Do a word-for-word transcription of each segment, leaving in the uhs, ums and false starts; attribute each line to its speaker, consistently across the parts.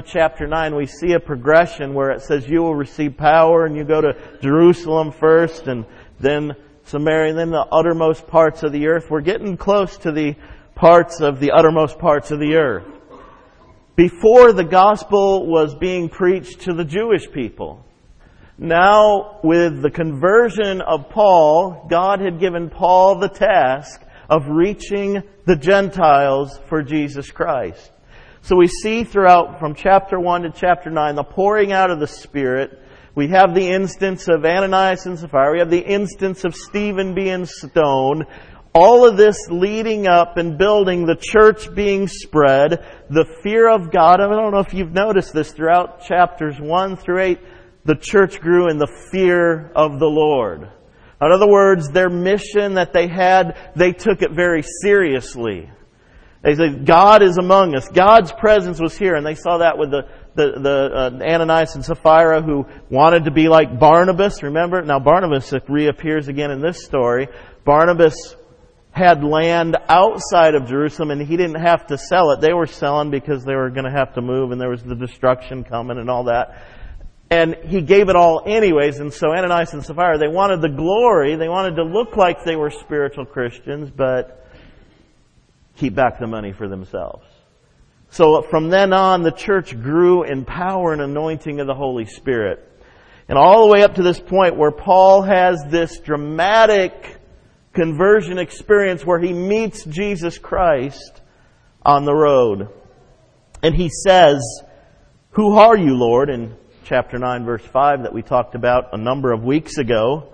Speaker 1: to chapter nine, we see a progression where it says you will receive power, and you go to Jerusalem first, and then Samaria, and then the uttermost parts of the earth. We're getting close to the parts of the uttermost parts of the earth. Before, the gospel was being preached to the Jewish people. Now, with the conversion of Paul, God had given Paul the task of reaching the Gentiles for Jesus Christ. So we see throughout, from chapter one to chapter nine, the pouring out of the Spirit. We have the instance of Ananias and Sapphira. We have the instance of Stephen being stoned. All of this leading up and building the church being spread. The fear of God. I don't know if you've noticed this throughout chapters one through eight. The church grew in the fear of the Lord. In other words, their mission that they had, they took it very seriously. They said, God is among us. God's presence was here. And they saw that with the, the, the uh, Ananias and Sapphira, who wanted to be like Barnabas. Remember? Now Barnabas reappears again in this story. Barnabas had land outside of Jerusalem, and he didn't have to sell it. They were selling because they were going to have to move, and there was the destruction coming and all that. And he gave it all anyways. And so Ananias and Sapphira, they wanted the glory. They wanted to look like they were spiritual Christians, but keep back the money for themselves. So from then on, the church grew in power and anointing of the Holy Spirit. And all the way up to this point where Paul has this dramatic conversion experience where he meets Jesus Christ on the road. And he says, "Who are you, Lord?" In chapter nine, verse five that we talked about a number of weeks ago.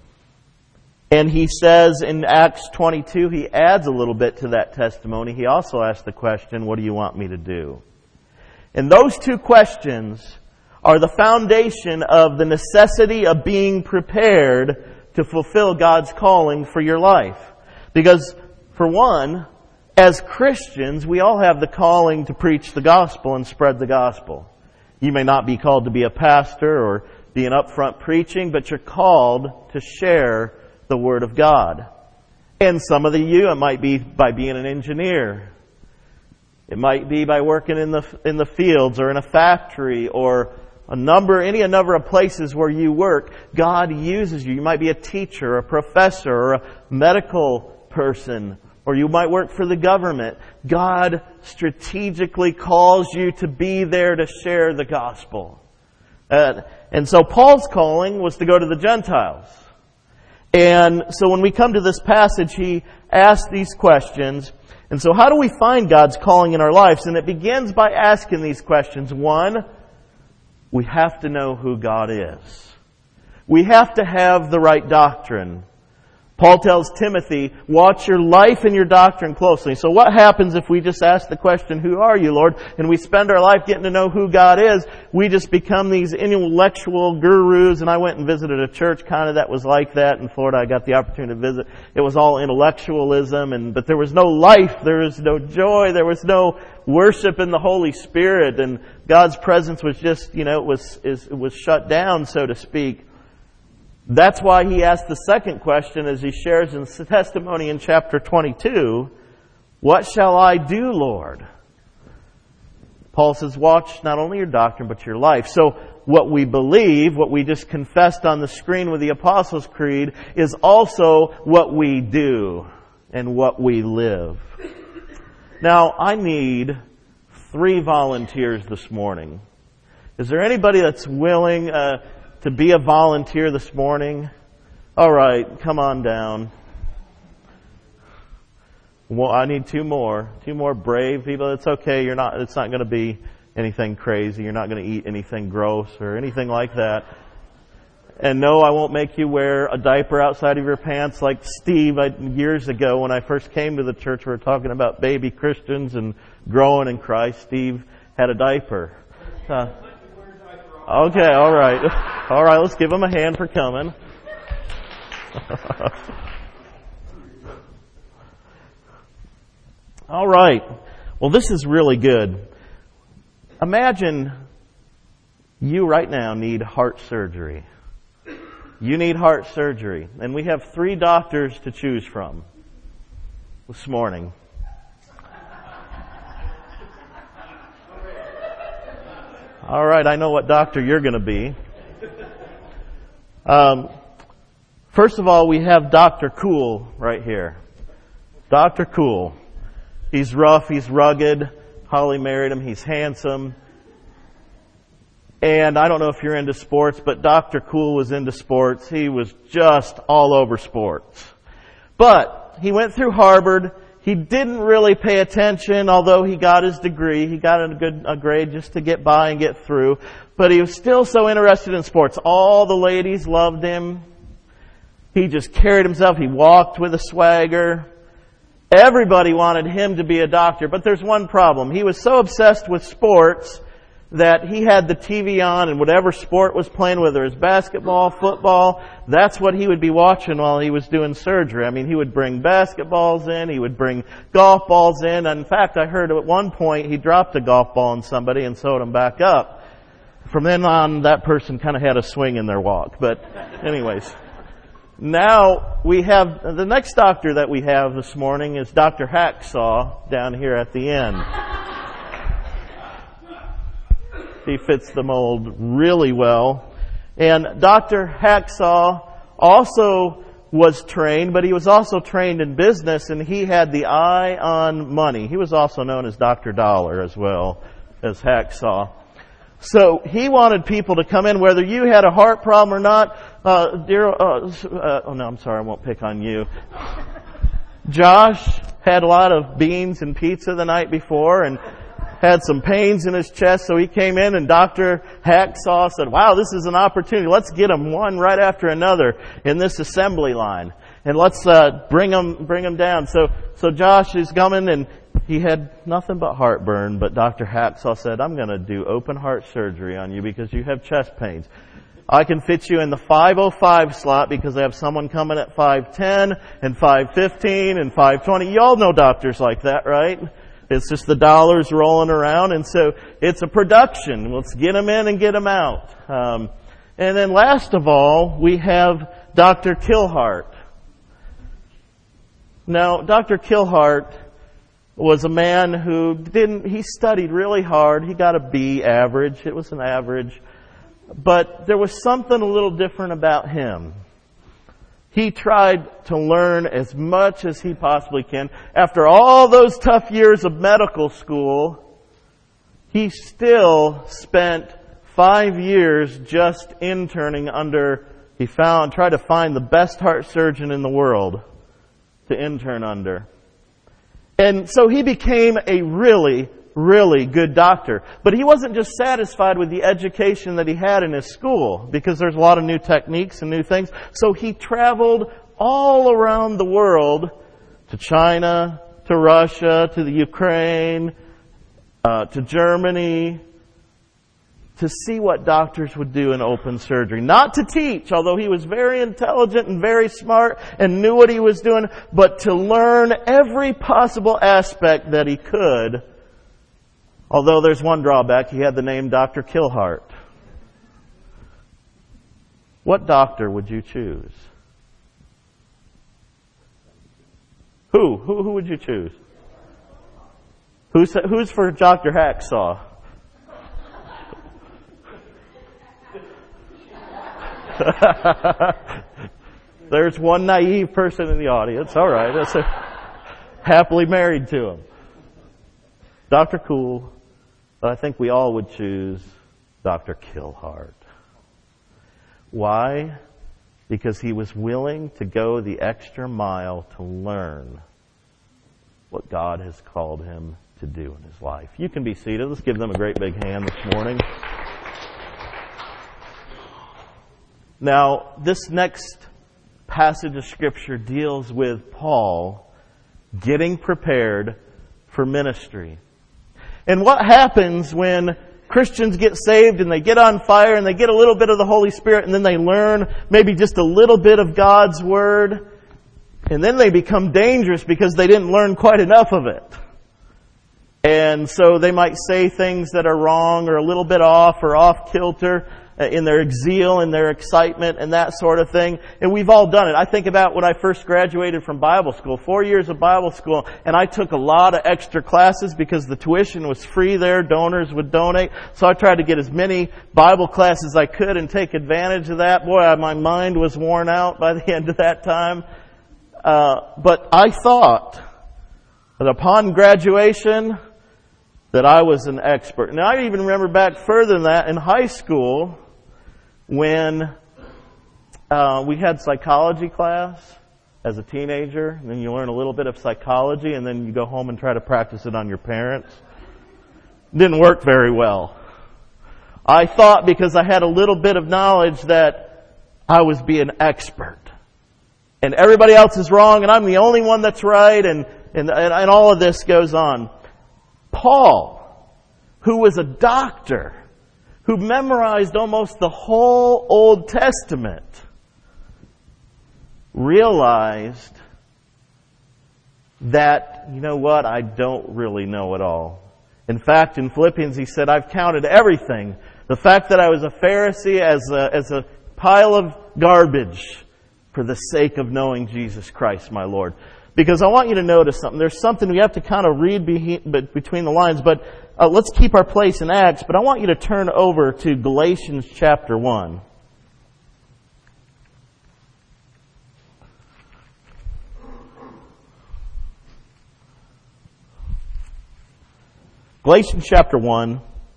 Speaker 1: And he says in Acts twenty-two, he adds a little bit to that testimony. He also asks the question, "What do you want me to do?" And those two questions are the foundation of the necessity of being prepared to fulfill God's calling for your life. Because, for one, as Christians, we all have the calling to preach the gospel and spread the gospel. You may not be called to be a pastor or be an upfront preaching, but you're called to share the Word of God. And some of the you, it might be by being an engineer. It might be by working in the in the fields or in a factory or a number, any a number of places where you work. God uses you. You might be a teacher, a professor, or a medical person, or you might work for the government. God strategically calls you to be there to share the gospel. Uh, and so Paul's calling was to go to the Gentiles. And so when we come to this passage, he asks these questions. And so how do we find God's calling in our lives? And it begins by asking these questions. One, we have to know who God is. We have to have the right doctrine. Paul tells Timothy, watch your life and your doctrine closely. So what happens if we just ask the question, "Who are you, Lord?" and we spend our life getting to know who God is? We just become these intellectual gurus. And I went and visited a church kind of that was like that in Florida. I got the opportunity to visit. It was all intellectualism, and but there was no life, there was no joy, there was no worship in the Holy Spirit, and God's presence was just, you know, it was it was shut down, so to speak. That's why he asked the second question as he shares in testimony in chapter twenty-two, "What shall I do, Lord?" Paul says, watch not only your doctrine, but your life. So what we believe, what we just confessed on the screen with the Apostles' Creed, is also what we do and what we live. Now, I need three volunteers this morning. Is there anybody that's willing uh, to be a volunteer this morning? All right, come on down. Well, I need two more. Two more brave people. It's okay. You're not. It's not going to be anything crazy. You're not going to eat anything gross or anything like that. And no, I won't make you wear a diaper outside of your pants like Steve I, years ago when I first came to the church. We were talking about baby Christians and growing in Christ. Steve had a diaper. Uh, Okay, all right. All right, let's give him a hand for coming. All right. Well, this is really good. Imagine you right now need heart surgery. You need heart surgery. And we have three doctors to choose from this morning. All right, I know what doctor you're going to be. Um, first of all, we have Doctor Cool right here. Doctor Cool. He's rough, he's rugged. Holly married him, he's handsome. And I don't know if you're into sports, but Doctor Cool was into sports. He was just all over sports. But he went through Harvard. He didn't really pay attention, although he got his degree. He got a good a grade just to get by and get through. But he was still so interested in sports. All the ladies loved him. He just carried himself. He walked with a swagger. Everybody wanted him to be a doctor. But there's one problem. He was so obsessed with sports that he had the T V on, and whatever sport was playing, whether it was basketball, football, that's what he would be watching while he was doing surgery. I mean, he would bring basketballs in, he would bring golf balls in. And in fact, I heard at one point he dropped a golf ball on somebody and sewed him back up. From then on, that person kind of had a swing in their walk. But anyways, now we have, the next doctor that we have this morning is Doctor Hacksaw down here at the end. He fits the mold really well. And Doctor Hacksaw also was trained, but he was also trained in business, and he had the eye on money. He was also known as Doctor Dollar as well as Hacksaw. So he wanted people to come in, whether you had a heart problem or not. Uh, dear, uh, uh, oh no, I'm sorry, I won't pick on you. Josh had a lot of beans and pizza the night before, and had some pains in his chest, so he came in, and Doctor Hacksaw said, wow, this is an opportunity. Let's get them one right after another in this assembly line. And let's uh, bring them bring them down. So so Josh is coming, and he had nothing but heartburn, but Doctor Hacksaw said, I'm going to do open heart surgery on you because you have chest pains. I can fit you in the five oh five slot because I have someone coming at five ten and five fifteen and five twenty. You all know doctors like that, right? It's just the dollars rolling around, and so it's a production. Let's get them in and get them out. Um, and then last of all, we have Doctor Killhart. Now, Doctor Killhart was a man who didn't, he studied really hard. He got a B average. It was an average. But there was something a little different about him. He tried to learn as much as he possibly can. After all those tough years of medical school, he still spent five years just interning under, he found, tried to find the best heart surgeon in the world to intern under. And so he became a really, really good doctor. But he wasn't just satisfied with the education that he had in his school, because there's a lot of new techniques and new things. So he traveled all around the world, to China, to Russia, to the Ukraine, uh, to Germany, to see what doctors would do in open surgery. Not to teach, although he was very intelligent and very smart and knew what he was doing, but to learn every possible aspect that he could. Although there's one drawback, he had the name Doctor Killhart. What doctor would you choose? Who? Who, who would you choose? Who's, who's for Doctor Hacksaw? There's one naive person in the audience. All right. That's a, happily married to him. Doctor Cool. But I think we all would choose Doctor Killhart. Why? Because he was willing to go the extra mile to learn what God has called him to do in his life. You can be seated. Let's give them a great big hand this morning. Now, this next passage of Scripture deals with Paul getting prepared for ministry. And what happens when Christians get saved and they get on fire and they get a little bit of the Holy Spirit and then they learn maybe just a little bit of God's Word, and then they become dangerous because they didn't learn quite enough of it. And so they might say things that are wrong or a little bit off or off kilter. in their zeal and their excitement and that sort of thing. And we've all done it. I think about when I first graduated from Bible school, four years of Bible school, and I took a lot of extra classes because the tuition was free there. Donors would donate. So I tried to get as many Bible classes as I could and take advantage of that. Boy, my mind was worn out by the end of that time. Uh, but I thought that upon graduation, that I was an expert. And I even remember back further than that in high school when uh, we had psychology class as a teenager. And then you learn a little bit of psychology and then you go home and try to practice it on your parents. Didn't work very well. I thought because I had a little bit of knowledge that I was being expert. And everybody else is wrong and I'm the only one that's right and, and, and all of this goes on. Paul, who was a doctor, who memorized almost the whole Old Testament, realized that, you know what, I don't really know it all. In fact, in Philippians he said, I've counted everything. The fact that I was a Pharisee as a, as a pile of garbage for the sake of knowing Jesus Christ, my Lord. Because I want you to notice something. There's something we have to kind of read between the lines, but uh, let's keep our place in Acts. But I want you to turn over to Galatians chapter one. Galatians chapter one.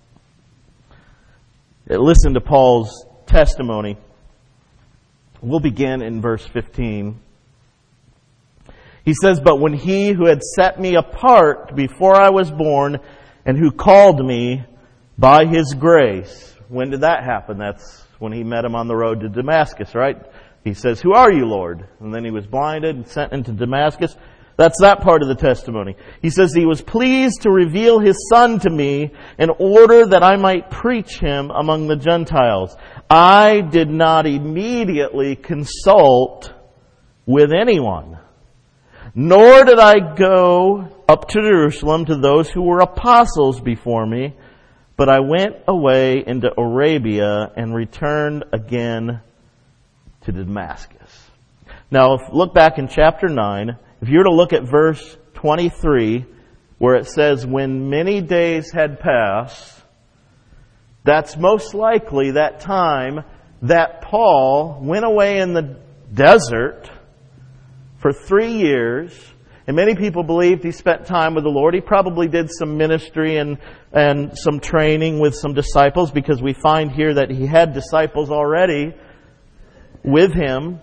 Speaker 1: Listen to Paul's testimony. We'll begin in verse fifteen. He says, but when he who had set me apart before I was born and who called me by his grace. When did that happen? That's when he met him on the road to Damascus, right? He says, who are you, Lord? And then he was blinded and sent into Damascus. That's that part of the testimony. He says he was pleased to reveal his Son to me in order that I might preach him among the Gentiles. I did not immediately consult with anyone. Nor did I go up to Jerusalem to those who were apostles before me, but I went away into Arabia and returned again to Damascus. Now, if look back in chapter nine, if you were to look at verse twenty-three, where it says, when many days had passed, that's most likely that time that Paul went away in the desert for three years, and many people believed he spent time with the Lord. He probably did some ministry and, and some training with some disciples, because we find here that he had disciples already with him.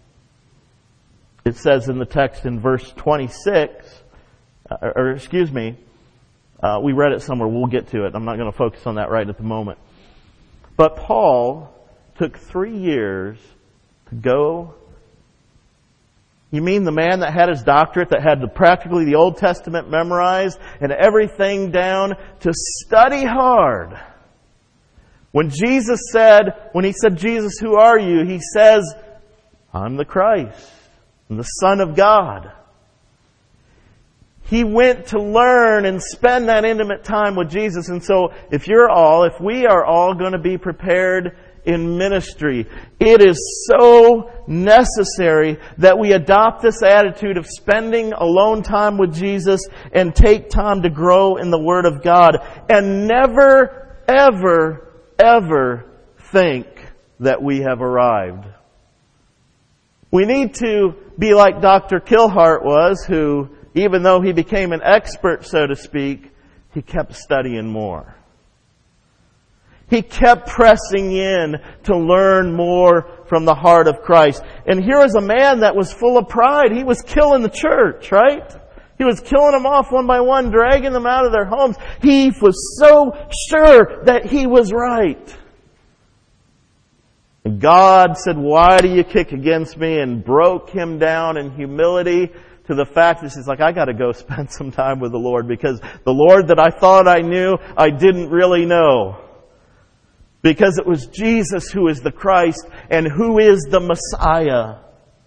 Speaker 1: It says in the text in verse twenty-six, or, or excuse me, uh, we read it somewhere. We'll get to it. I'm not going to focus on that right at the moment. But Paul took three years to go. You mean the man that had his doctorate, that had the, practically the Old Testament memorized and everything down, to study hard? When Jesus said, when he said, Jesus, who are you? He says, I'm the Christ, I'm the Son of God. He went to learn and spend that intimate time with Jesus. And so if you're all, if we are all going to be prepared in ministry, it is so necessary that we adopt this attitude of spending alone time with Jesus and take time to grow in the Word of God, and never, ever, ever think that we have arrived. We need to be like Doctor Kilhart was, who, even though he became an expert, so to speak, he kept studying more. He kept pressing in to learn more from the heart of Christ. And here is a man that was full of pride. He was killing the church, right? He was killing them off one by one, dragging them out of their homes. He was so sure that he was right. And God said, why do you kick against me? And broke him down in humility to the fact that he's like, I got to go spend some time with the Lord, because the Lord that I thought I knew, I didn't really know. Because it was Jesus who is the Christ and who is the Messiah.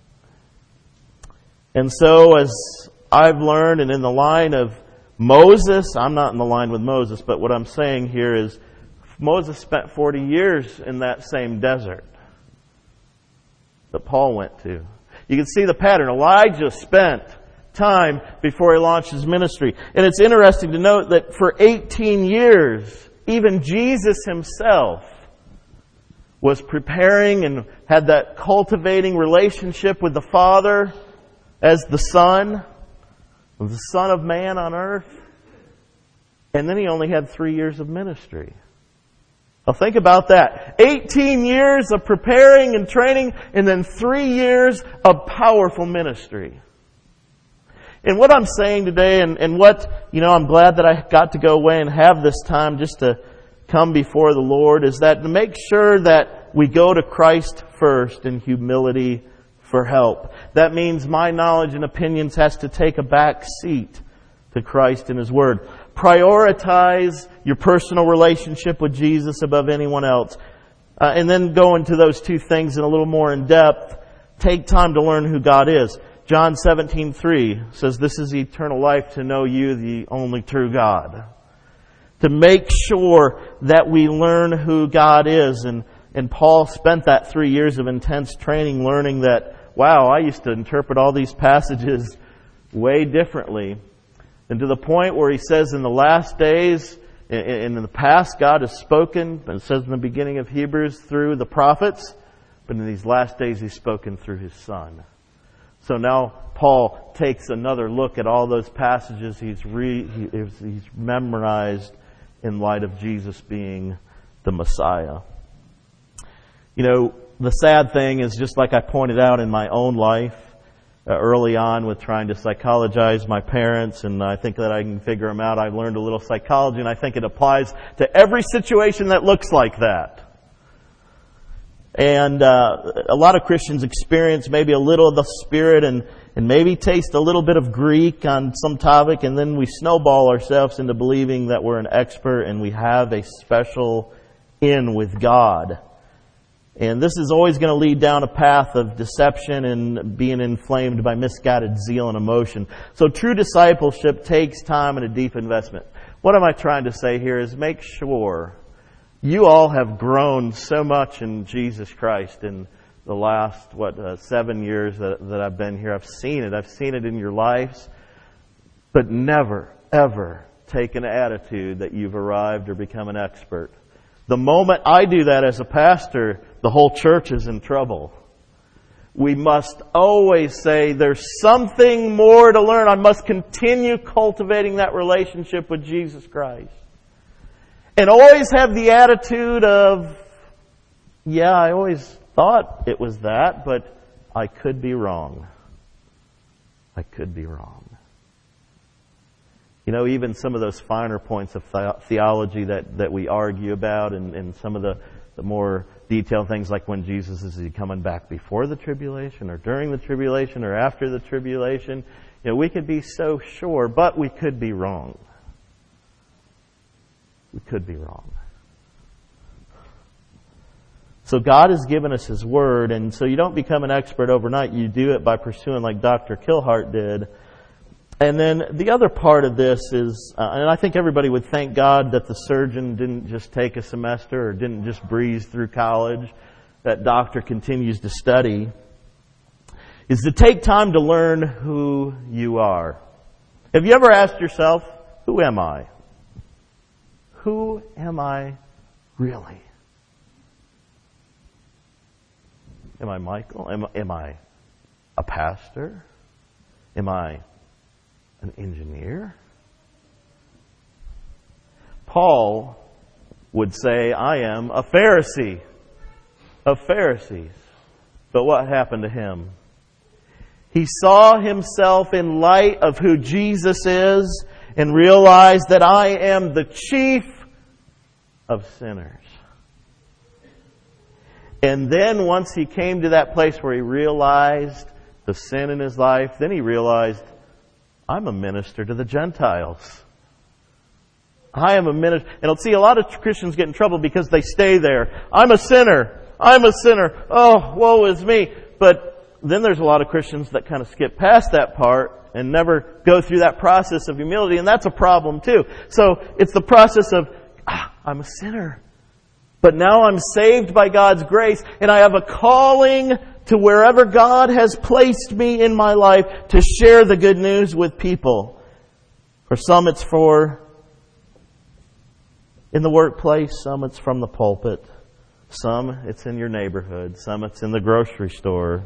Speaker 1: And so, as I've learned, and in the line of Moses, I'm not in the line with Moses, but what I'm saying here is Moses spent forty years in that same desert that Paul went to. You can see the pattern. Elijah spent time before he launched his ministry. And it's interesting to note that for eighteen years, even Jesus himself was preparing and had that cultivating relationship with the Father as the Son, the Son of Man on earth. And then he only had three years of ministry. Now think about that. eighteen years of preparing and training, and then three years of powerful ministry. And what I'm saying today, and, and what, you know, I'm glad that I got to go away and have this time just to come before the Lord, is that to make sure that we go to Christ first in humility for help. That means my knowledge and opinions has to take a back seat to Christ and His Word. Prioritize your personal relationship with Jesus above anyone else. Uh, and then go into those two things in a little more in depth. Take time to learn who God is. John seventeen three says, "This is eternal life, to know you, the only true God." To make sure that we learn who God is. And, and Paul spent that three years of intense training learning that, wow, I used to interpret all these passages way differently. And to the point where he says in the last days, in the past God has spoken, and it says in the beginning of Hebrews, through the prophets, but in these last days He's spoken through His Son. So now Paul takes another look at all those passages he's, re, he's memorized in light of Jesus being the Messiah. You know, the sad thing is, just like I pointed out in my own life, uh, early on with trying to psychologize my parents, and I think that I can figure them out. I've learned a little psychology, and I think it applies to every situation that looks like that. And uh, a lot of Christians experience maybe a little of the Spirit and, and maybe taste a little bit of Greek on some topic, and then we snowball ourselves into believing that we're an expert and we have a special in with God. And this is always going to lead down a path of deception and being inflamed by misguided zeal and emotion. So true discipleship takes time and a deep investment. What am I trying to say here is make sure you all have grown so much in Jesus Christ in the last, what, uh, seven years that, that I've been here. I've seen it. I've seen it in your lives. But never, ever take an attitude that you've arrived or become an expert. The moment I do that as a pastor, the whole church is in trouble. We must always say there's something more to learn. I must continue cultivating that relationship with Jesus Christ. And always have the attitude of, yeah, I always thought it was that, but I could be wrong. I could be wrong. You know, even some of those finer points of theology that, that we argue about, and, and some of the, the more detailed things like when Jesus is he coming back before the tribulation or during the tribulation or after the tribulation, you know, we could be so sure, but we could be wrong. We could be wrong. So God has given us His Word, and so you don't become an expert overnight. You do it by pursuing like Doctor Kilhart did. And then the other part of this is, uh, and I think everybody would thank God that the surgeon didn't just take a semester or didn't just breeze through college. That doctor continues to study. Is to take time to learn who you are. Have you ever asked yourself, who am I? Who am I really? Am I Michael? Am, am I a pastor? Am I an engineer? Paul would say, I am a Pharisee of Pharisees. But what happened to him? He saw himself in light of who Jesus is and realized that I am the chief of sinners. And then once he came to that place where he realized the sin in his life, then he realized, I'm a minister to the Gentiles. I am a minister. And I'll see a lot of Christians get in trouble because they stay there. I'm a sinner. I'm a sinner. Oh, woe is me. But then there's a lot of Christians that kind of skip past that part and never go through that process of humility. And that's a problem too. So it's the process of, ah, I'm a sinner. But now I'm saved by God's grace, and I have a calling to wherever God has placed me in my life to share the good news with people. For some it's for in the workplace, some it's from the pulpit, some it's in your neighborhood, some it's in the grocery store.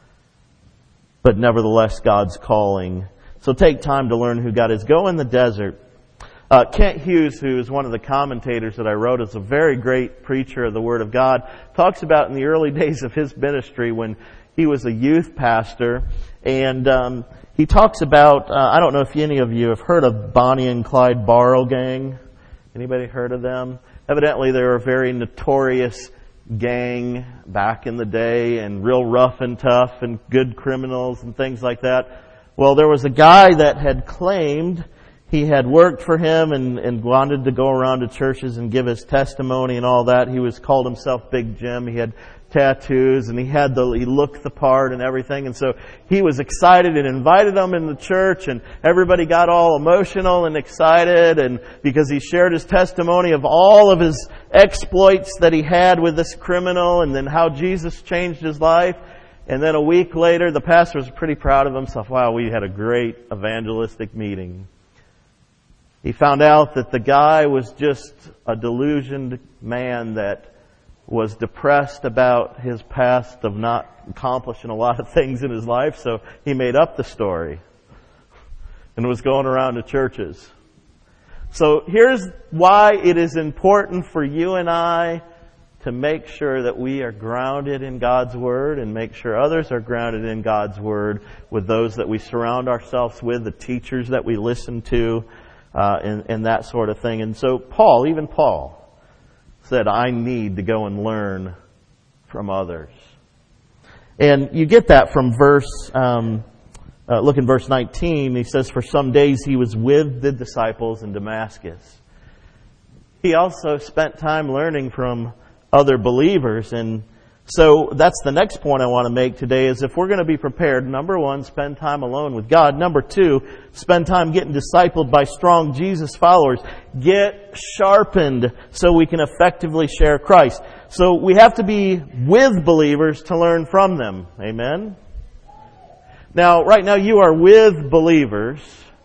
Speaker 1: But nevertheless, God's calling. So take time to learn who God is. Go in the desert. Uh, Kent Hughes, who is one of the commentators that I wrote, is a very great preacher of the Word of God, talks about in the early days of his ministry when he was a youth pastor. And um, he talks about, uh, I don't know if any of you have heard of Bonnie and Clyde Barrow Gang. Anybody heard of them? Evidently they were a very notorious gang back in the day and real rough and tough and good criminals and things like that. Well, there was a guy that had claimed he had worked for him and, and wanted to go around to churches and give his testimony and all that. He was called himself Big Jim. He had tattoos and he had the, he looked the part and everything. And so he was excited and invited them in the church, and everybody got all emotional and excited, and because he shared his testimony of all of his exploits that he had with this criminal and then how Jesus changed his life. And then a week later, the pastor was pretty proud of himself. Wow, we had a great evangelistic meeting. He found out that the guy was just a delusioned man that was depressed about his past of not accomplishing a lot of things in his life, so he made up the story and was going around to churches. So here's why it is important for you and I to make sure that we are grounded in God's Word and make sure others are grounded in God's Word with those that we surround ourselves with, the teachers that we listen to, uh, and, and that sort of thing. And so Paul, even Paul, said, I need to go and learn from others. And you get that from verse, um, uh, look in verse nineteen. He says, for some days he was with the disciples in Damascus. He also spent time learning from other believers. And so that's the next point I want to make today, is if we're going to be prepared, number one, spend time alone with God. Number two, spend time getting discipled by strong Jesus followers. Get sharpened so we can effectively share Christ. So we have to be with believers to learn from them. Amen? Now, right now you are with believers,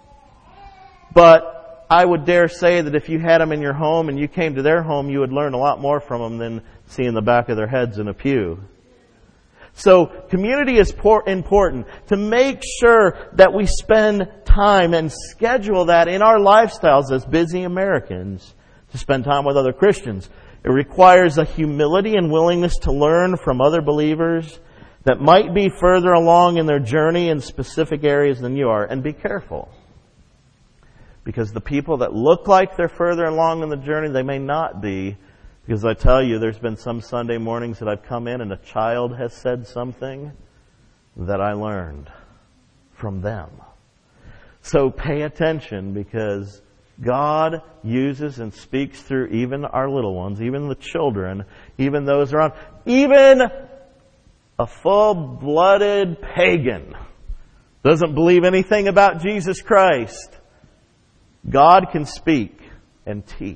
Speaker 1: but I would dare say that if you had them in your home and you came to their home, you would learn a lot more from them than seeing the back of their heads in a pew. So community is important. To make sure that we spend time and schedule that in our lifestyles as busy Americans to spend time with other Christians. It requires a humility and willingness to learn from other believers that might be further along in their journey in specific areas than you are. And be careful. Because the people that look like they're further along in the journey, they may not be. Because I tell you, there's been some Sunday mornings that I've come in and a child has said something that I learned from them. So pay attention, because God uses and speaks through even our little ones, even the children, even those around, even a full-blooded pagan doesn't believe anything about Jesus Christ. God can speak and teach.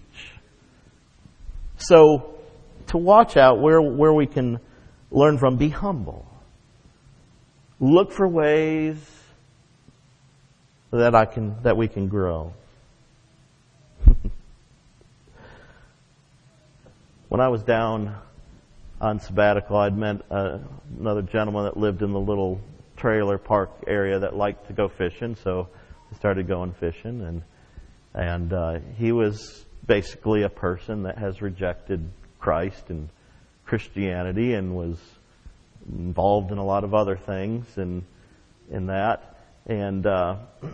Speaker 1: So, to watch out where where we can learn from, be humble. Look for ways that I can that we can grow. When I was down on sabbatical, I'd met uh, another gentleman that lived in the little trailer park area that liked to go fishing, so I started going fishing, and and uh, he was basically a person that has rejected Christ and Christianity and was involved in a lot of other things and in that. And uh,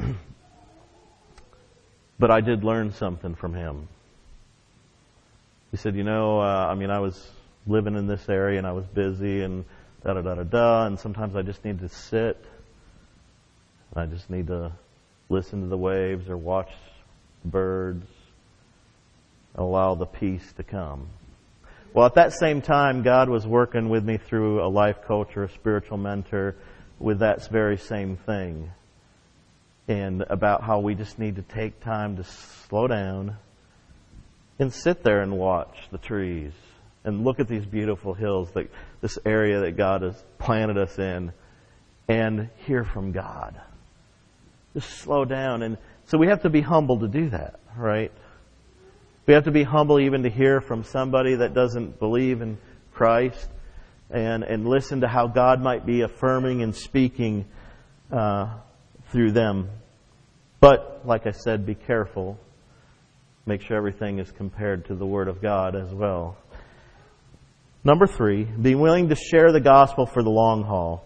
Speaker 1: but I did learn something from him. He said, you know, uh, I mean, I was living in this area and I was busy and da da da da da, and sometimes I just need to sit. I just need to listen to the waves or watch the birds. Allow the peace to come. Well, at that same time, God was working with me through a life coach or a spiritual mentor with that very same thing. And about how we just need to take time to slow down and sit there and watch the trees and look at these beautiful hills, that this area that God has planted us in, and hear from God. Just slow down. And so we have to be humble to do that, right? We have to be humble even to hear from somebody that doesn't believe in Christ, and, and listen to how God might be affirming and speaking uh, through them. But, like I said, be careful. Make sure everything is compared to the Word of God as well. Number three, be willing to share the gospel for the long haul.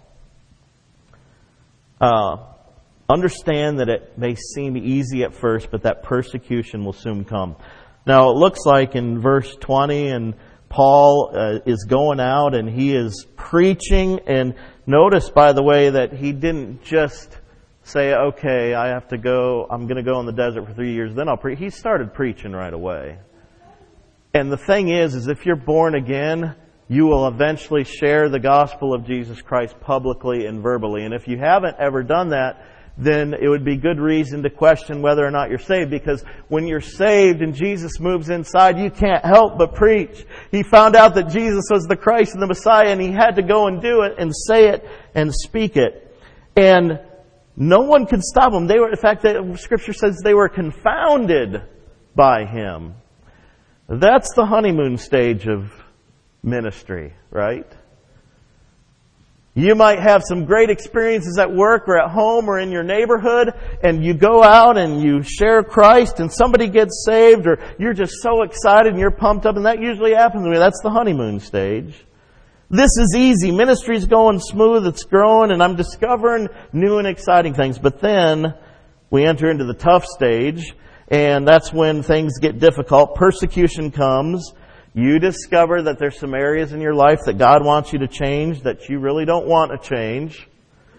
Speaker 1: Uh, understand that it may seem easy at first, but that persecution will soon come. Now, it looks like in verse twenty, and Paul uh, is going out and he is preaching. And notice, by the way, that he didn't just say, okay, I have to go, I'm going to go in the desert for three years, then I'll preach. He started preaching right away. And the thing is, is if you're born again, you will eventually share the gospel of Jesus Christ publicly and verbally. And if you haven't ever done that, then it would be good reason to question whether or not you're saved. Because when you're saved and Jesus moves inside, you can't help but preach. He found out that Jesus was the Christ and the Messiah, and he had to go and do it and say it and speak it. And no one could stop him. They were, in fact, the Scripture says they were confounded by him. That's the honeymoon stage of ministry, right? You might have some great experiences at work or at home or in your neighborhood, and you go out and you share Christ and somebody gets saved, or you're just so excited and you're pumped up, and that usually happens to me. That's the honeymoon stage. This is easy. Ministry's going smooth. It's growing, and I'm discovering new and exciting things. But then we enter into the tough stage, and that's when things get difficult. Persecution comes. You discover that there's some areas in your life that God wants you to change that you really don't want to change.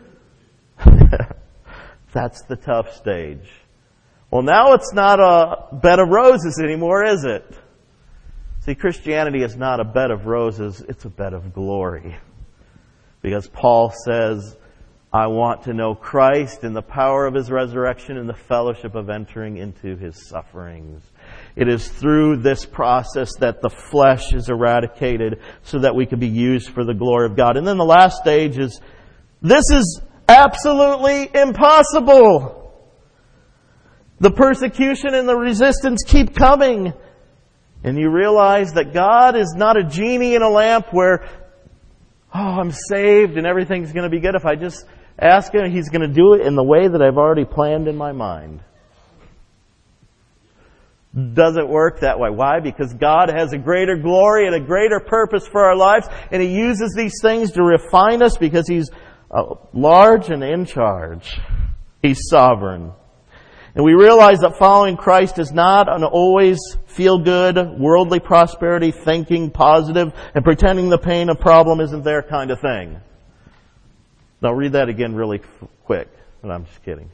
Speaker 1: That's the tough stage. Well, now it's not a bed of roses anymore, is it? See, Christianity is not a bed of roses, it's a bed of glory. Because Paul says, I want to know Christ and the power of His resurrection and the fellowship of entering into His sufferings. It is through this process that the flesh is eradicated so that we can be used for the glory of God. And then the last stage is, this is absolutely impossible. The persecution and the resistance keep coming. And you realize that God is not a genie in a lamp where, oh, I'm saved and everything's going to be good. If I just ask Him, He's going to do it in the way that I've already planned in my mind. Doesn't work that way. Why? Because God has a greater glory and a greater purpose for our lives, and He uses these things to refine us because He's uh, large and in charge. He's sovereign. And we realize that following Christ is not an always feel-good, worldly prosperity, thinking positive, and pretending the pain of problem isn't there kind of thing. Now read that again really quick. And I'm just kidding.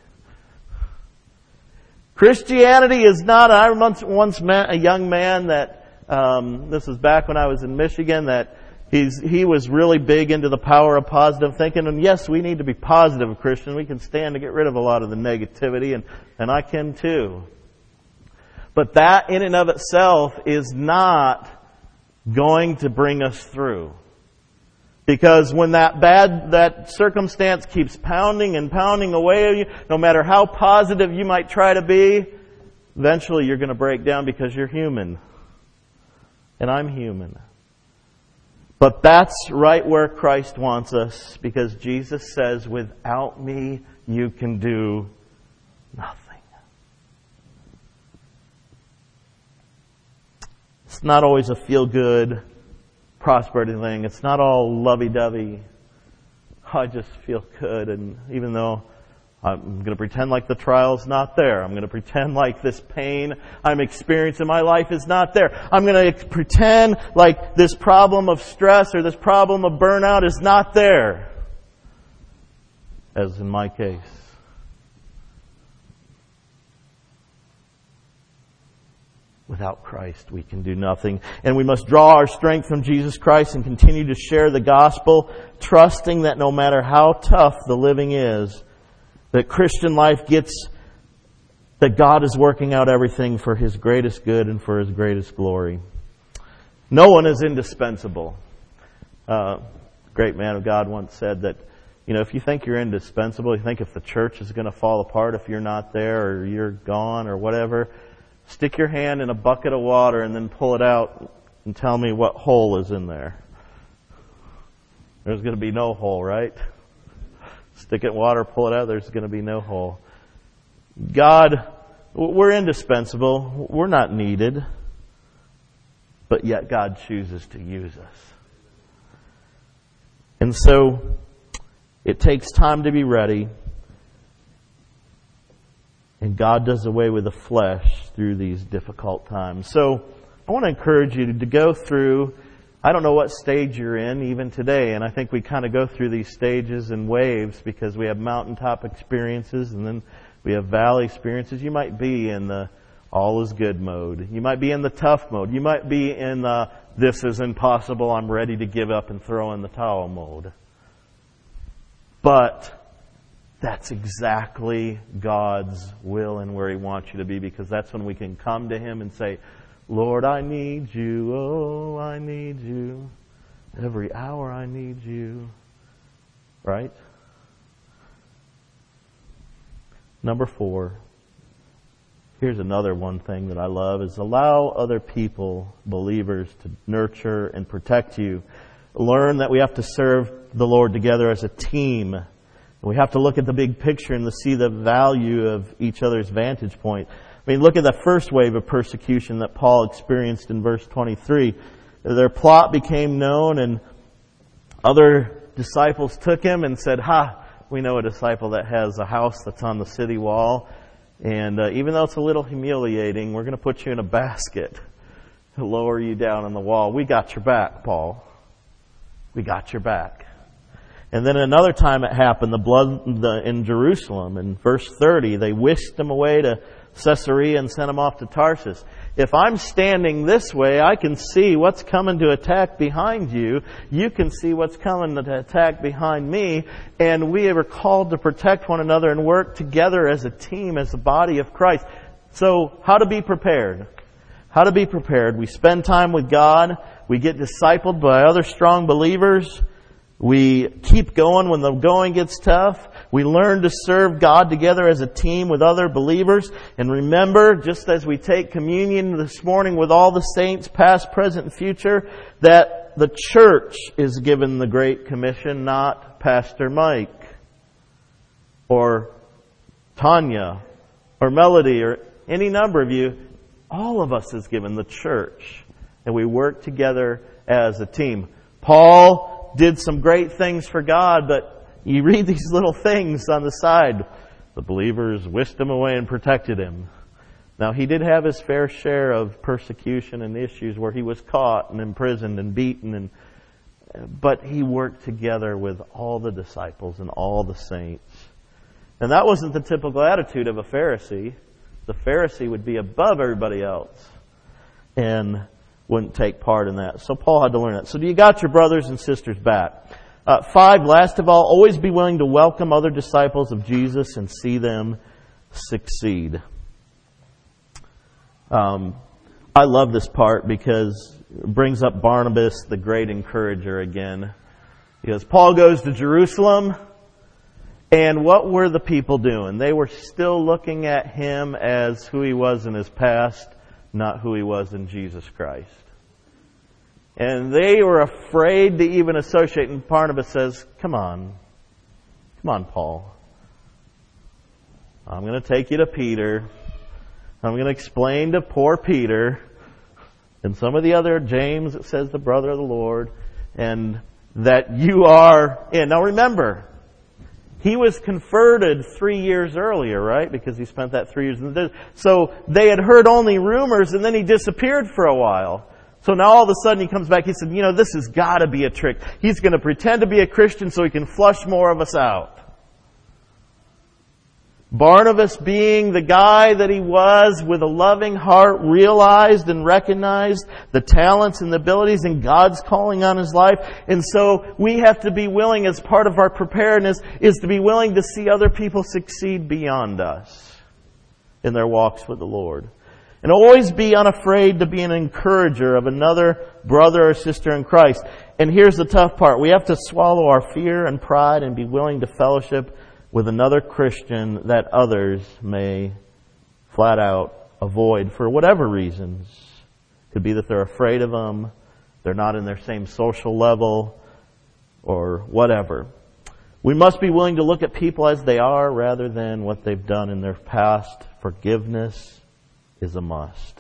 Speaker 1: Christianity is not, I once, once met a young man that, um, this was back when I was in Michigan, that he's, he was really big into the power of positive thinking. And yes, we need to be positive Christians. We can stand to get rid of a lot of the negativity, and, and I can too. But that in and of itself is not going to bring us through. Because when that bad, that circumstance keeps pounding and pounding away at you, no matter how positive you might try to be, eventually you're going to break down because you're human. And I'm human. But that's right where Christ wants us, because Jesus says, without me, you can do nothing. It's not always a feel-good prosperity thing. It's not all lovey-dovey. I just feel good, and even though I'm going to pretend like the trial's not there, I'm going to pretend like this pain I'm experiencing in my life is not there. I'm going to pretend like this problem of stress or this problem of burnout is not there, as in my case. Without Christ, we can do nothing. And we must draw our strength from Jesus Christ and continue to share the gospel, trusting that no matter how tough the living is, that Christian life gets, that God is working out everything for His greatest good and for His greatest glory. No one is indispensable. Uh, great man of God once said that, you know, if you think you're indispensable, you think if the church is going to fall apart if you're not there or you're gone or whatever, stick your hand in a bucket of water and then pull it out and tell me what hole is in there. There's going to be no hole, right? Stick it in water, pull it out, there's going to be no hole. God, we're indispensable. We're not needed. But yet God chooses to use us. And so, it takes time to be ready. And God does away with the flesh through these difficult times. So, I want to encourage you to go through, I don't know what stage you're in even today, and I think we kind of go through these stages and waves because we have mountaintop experiences and then we have valley experiences. You might be in the all is good mode. You might be in the tough mode. You might be in the this is impossible, I'm ready to give up and throw in the towel mode. But that's exactly God's will and where He wants you to be, because that's when we can come to Him and say, Lord, I need you. Oh, I need you. Every hour I need you. Right? Number four. Here's another one thing that I love is allow other people, believers, to nurture and protect you. Learn that we have to serve the Lord together as a team. We have to look at the big picture and to see the value of each other's vantage point. I mean, look at the first wave of persecution that Paul experienced in verse twenty-three. Their plot became known and other disciples took him and said, ha, we know a disciple that has a house that's on the city wall. And uh, even though it's a little humiliating, we're going to put you in a basket to lower you down on the wall. We got your back, Paul. We got your back. And then another time it happened, the blood the, in Jerusalem, in verse thirty, they whisked him away to Caesarea and sent him off to Tarsus. If I'm standing this way, I can see what's coming to attack behind you. You can see what's coming to attack behind me. And we are called to protect one another and work together as a team, as the body of Christ. So, how to be prepared? How to be prepared? We spend time with God. We get discipled by other strong believers. We keep going when the going gets tough. We learn to serve God together as a team with other believers. And remember, just as we take communion this morning with all the saints, past, present, and future, that the church is given the Great Commission, not Pastor Mike or Tanya or Melody or any number of you. All of us is given the church. And we work together as a team. Paul did some great things for God, but you read these little things on the side. The believers whisked him away and protected him. Now, he did have his fair share of persecution and issues where he was caught and imprisoned and beaten, and but he worked together with all the disciples and all the saints. And that wasn't the typical attitude of a Pharisee. The Pharisee would be above everybody else and wouldn't take part in that. So Paul had to learn that. So you got your brothers and sisters back. Uh, five, last of all, always be willing to welcome other disciples of Jesus and see them succeed. Um, I love this part because it brings up Barnabas, the great encourager, again. Because Paul goes to Jerusalem, and what were the people doing? They were still looking at him as who he was in his past, not who he was in Jesus Christ. And they were afraid to even associate. And Barnabas says, come on. Come on, Paul. I'm going to take you to Peter. I'm going to explain to poor Peter and some of the other, James, it says the brother of the Lord, and that you are in. Now remember, he was converted three years earlier, right? Because he spent that three years in the desert. So they had heard only rumors, and then he disappeared for a while. So now all of a sudden he comes back. He said, you know, this has got to be a trick. He's going to pretend to be a Christian so he can flush more of us out. Barnabas, being the guy that he was, with a loving heart, realized and recognized the talents and the abilities and God's calling on his life. And so we have to be willing, as part of our preparedness, is to be willing to see other people succeed beyond us in their walks with the Lord. And always be unafraid to be an encourager of another brother or sister in Christ. And here's the tough part. We have to swallow our fear and pride and be willing to fellowship with another Christian that others may flat out avoid for whatever reasons. Could be that they're afraid of them, they're not in their same social level, or whatever. We must be willing to look at people as they are rather than what they've done in their past. Forgiveness is a must.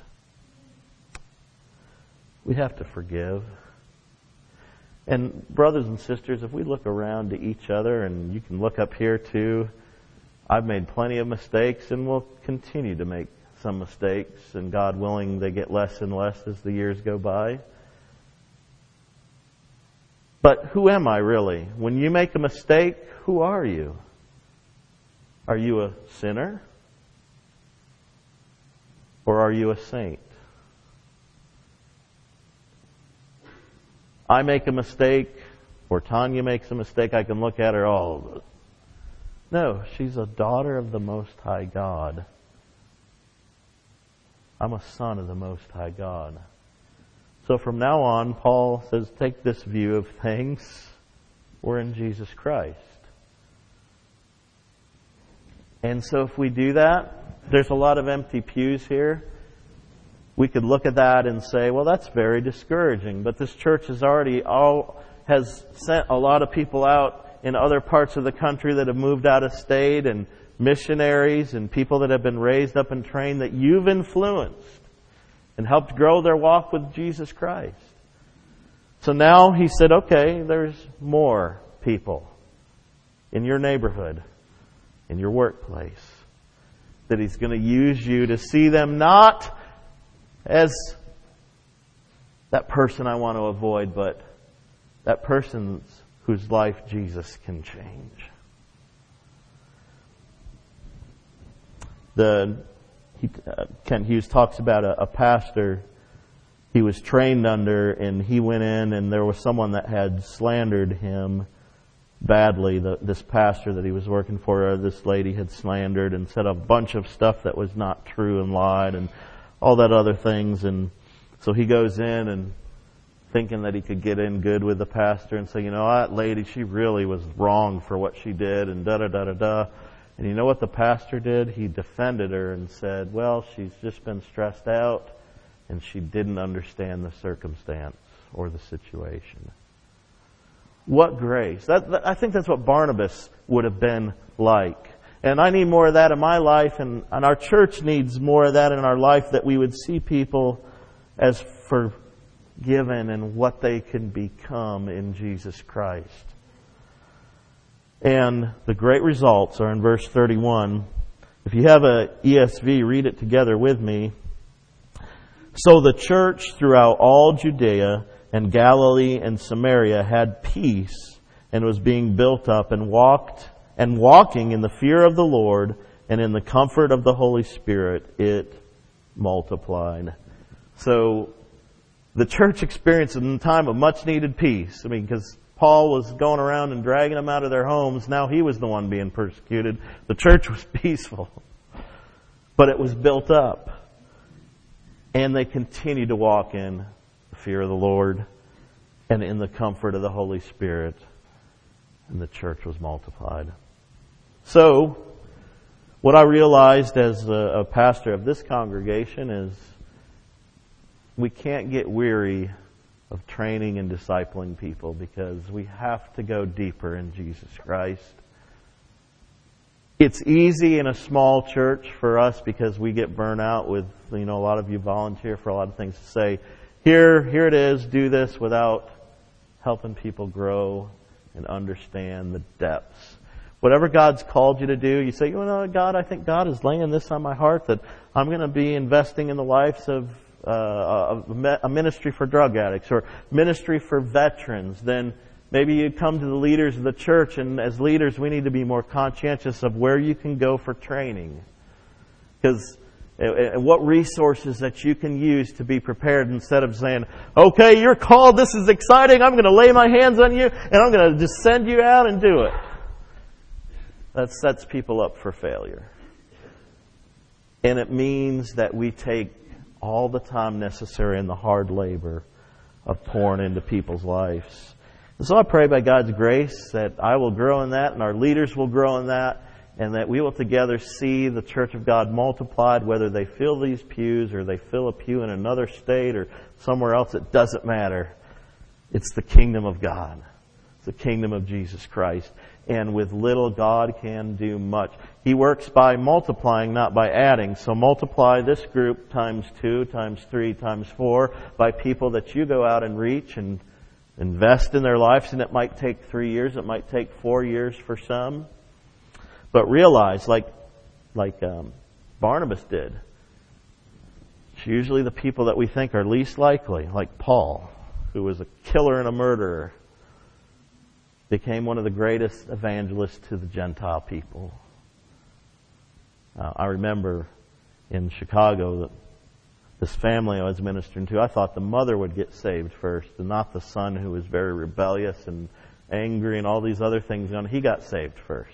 Speaker 1: We have to forgive. And brothers and sisters, if we look around to each other, and you can look up here too, I've made plenty of mistakes and will continue to make some mistakes, and God willing, they get less and less as the years go by. But who am I really? When you make a mistake, who are you? Are you a sinner? Or are you a saint? I make a mistake, or Tanya makes a mistake, I can look at her, oh, no, she's a daughter of the Most High God. I'm a son of the Most High God. So from now on, Paul says, take this view of things. We're in Jesus Christ. And so if we do that, there's a lot of empty pews here. We could look at that and say, well, that's very discouraging. But this church has already all has sent a lot of people out in other parts of the country that have moved out of state, and missionaries and people that have been raised up and trained that you've influenced and helped grow their walk with Jesus Christ. So now he said, okay, there's more people in your neighborhood, in your workplace, that he's going to use you to see them not as that person I want to avoid, but that person whose life Jesus can change. The he, uh, Kent Hughes talks about a, a pastor he was trained under, and he went in and there was someone that had slandered him badly. The, this pastor that he was working for, uh, this lady had slandered and said a bunch of stuff that was not true and lied and all that other things. And so he goes in and thinking that he could get in good with the pastor and say, you know, that lady, she really was wrong for what she did, and da da da da da. And you know what the pastor did? He defended her and said, well, she's just been stressed out and she didn't understand the circumstance or the situation. What grace. That, that, I think that's what Barnabas would have been like. And I need more of that in my life, and, and our church needs more of that in our life, that we would see people as forgiven and what they can become in Jesus Christ. And the great results are in verse thirty-one. If you have a E S V, read it together with me. So the church throughout all Judea and Galilee and Samaria had peace and was being built up and walked and walking in the fear of the Lord and in the comfort of the Holy Spirit, it multiplied. So the church experienced a time of much needed peace. I mean, because Paul was going around and dragging them out of their homes. Now he was the one being persecuted. The church was peaceful. But it was built up. And they continued to walk in the fear of the Lord and in the comfort of the Holy Spirit. And the church was multiplied. So, what I realized as a, a pastor of this congregation is we can't get weary of training and discipling people, because we have to go deeper in Jesus Christ. It's easy in a small church for us, because we get burnt out with, you know, a lot of you volunteer for a lot of things, to say, here, here it is, do this, without helping people grow and understand the depths. Whatever God's called you to do, you say, you know, God, I think God is laying this on my heart, that I'm going to be investing in the lives of uh, a ministry for drug addicts or ministry for veterans. Then maybe you come to the leaders of the church, and as leaders we need to be more conscientious of where you can go for training. Because what resources that you can use to be prepared, instead of saying, okay, you're called, this is exciting, I'm going to lay my hands on you and I'm going to just send you out and do it. That sets people up for failure. And it means that we take all the time necessary in the hard labor of pouring into people's lives. And so I pray by God's grace that I will grow in that and our leaders will grow in that, and that we will together see the Church of God multiplied, whether they fill these pews or they fill a pew in another state or somewhere else. It doesn't matter. It's the kingdom of God. It's the kingdom of Jesus Christ. And with little, God can do much. He works by multiplying, not by adding. So multiply this group times two, times three, times four by people that you go out and reach and invest in their lives. And it might take three years. It might take four years for some. But realize, like like um, Barnabas did, it's usually the people that we think are least likely, like Paul, who was a killer and a murderer, became one of the greatest evangelists to the Gentile people. Uh, I remember in Chicago that this family I was ministering to, I thought the mother would get saved first, and not the son who was very rebellious and angry and all these other things. He got saved first.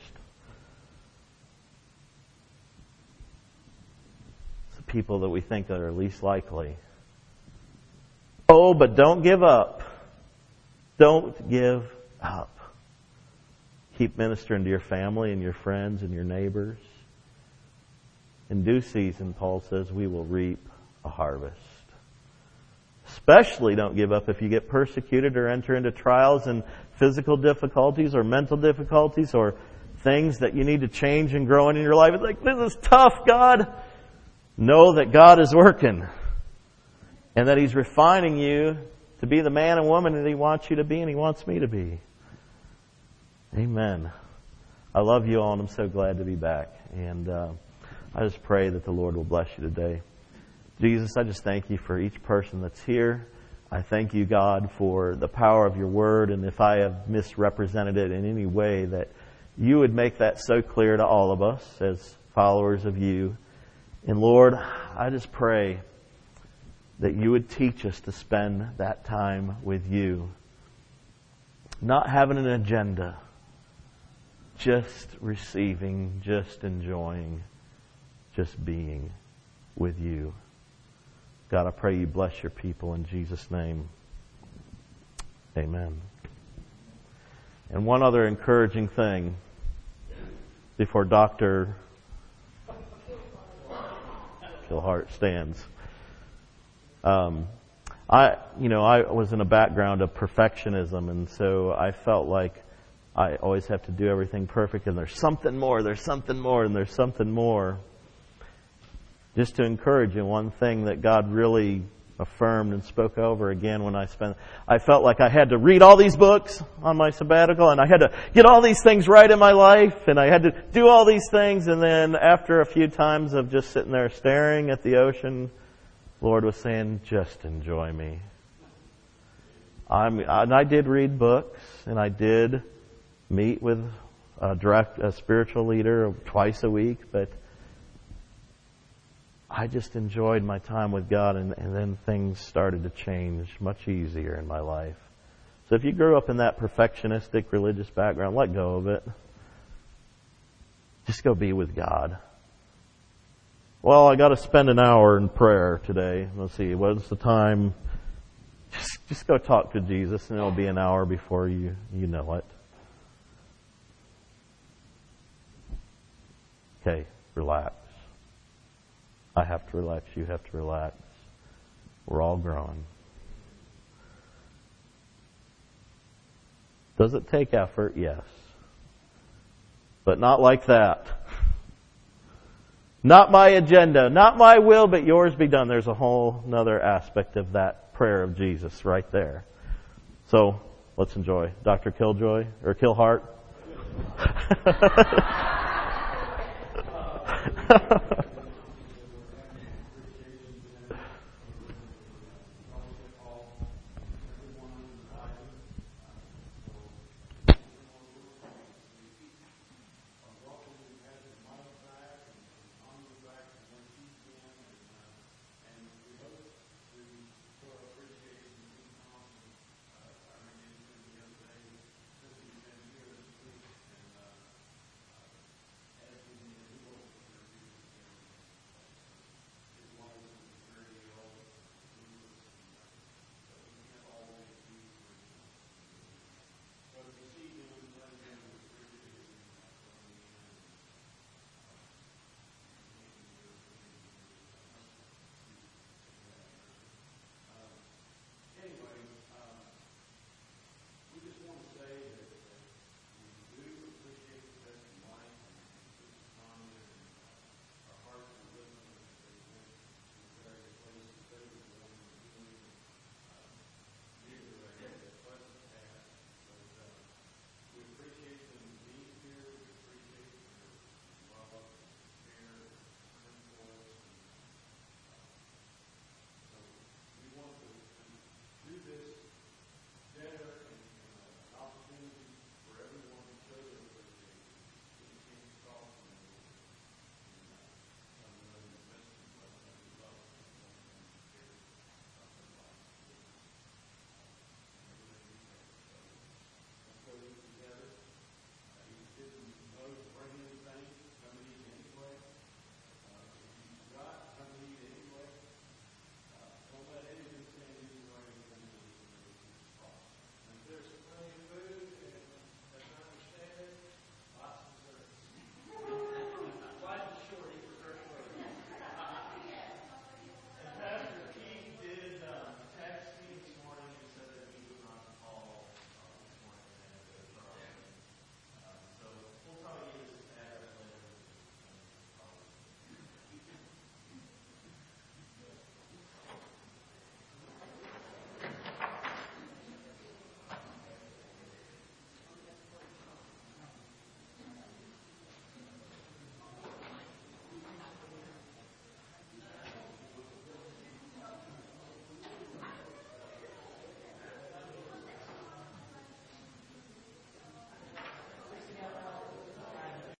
Speaker 1: People that we think that are least likely. Oh, but don't give up. Don't give up. Keep ministering to your family and your friends and your neighbors. In due season, Paul says, we will reap a harvest. Especially don't give up if you get persecuted or enter into trials and physical difficulties or mental difficulties or things that you need to change and grow in your life. It's like, this is tough, God. Know that God is working and that He's refining you to be the man and woman that He wants you to be and He wants me to be. Amen. I love you all and I'm so glad to be back. And uh, I just pray that the Lord will bless you today. Jesus, I just thank you for each person that's here. I thank you, God, for the power of your word. And if I have misrepresented it in any way, that you would make that so clear to all of us as followers of you. And Lord, I just pray that you would teach us to spend that time with you. Not having an agenda. Just receiving, just enjoying, just being with you. God, I pray you bless your people in Jesus' name. Amen. And one other encouraging thing before Doctor Kilhart stands. Um, I, you know, I was in a background of perfectionism, and so I felt like I always have to do everything perfect, and there's something more, there's something more, and there's something more. Just to encourage you, one thing that God really affirmed and spoke over again when I spent, I felt like I had to read all these books on my sabbatical, and I had to get all these things right in my life, and I had to do all these things, and then after a few times of just sitting there staring at the ocean, the Lord was saying, just enjoy me. I'm, and I did read books, and I did meet with a direct, a spiritual leader twice a week, but I just enjoyed my time with God, and, and then things started to change much easier in my life. So if you grew up in that perfectionistic religious background, let go of it. Just go be with God. Well, I got to spend an hour in prayer today. Let's see, what's the time? Just, just go talk to Jesus, and it'll be an hour before you, you know it. Okay, relax. I have to relax. You have to relax. We're all growing. Does it take effort? Yes. But not like that. Not my agenda, not my will, but yours be done. There's a whole other aspect of that prayer of Jesus right there. So, let's enjoy. Doctor Killjoy, or Kilhart.